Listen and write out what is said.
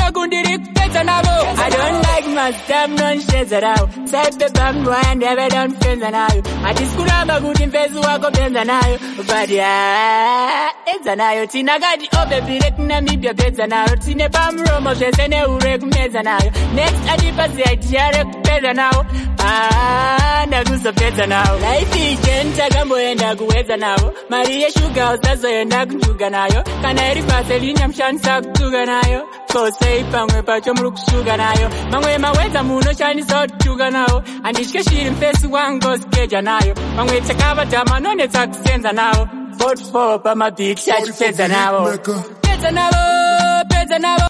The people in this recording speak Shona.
I don't like my stuff, non shades around. Said the bam and never done friends and I. I just could have a good invest work of them and I. But yeah, it's an IoT. Tina got the other direct Namibia beds and I. Tina bam Roma, there's an Eurek meds and I. Next, I did pass the idea better now. Nagusa better now. Life is Gentagambo and Agueza now. Maria Sugar, that's why Naguganayo. Can I repass a linium shansak to Ganayo? So say, Pangwe Pachomruk Suganayo. Mangwe Maweta Muno Shiny Sort Tuganao. And Ishkashi in face one goes Kejanayo. Mangwe Takavata, no net accents now. Vote for Pama Big Shad Fezanao. Fezanao, Fezanao.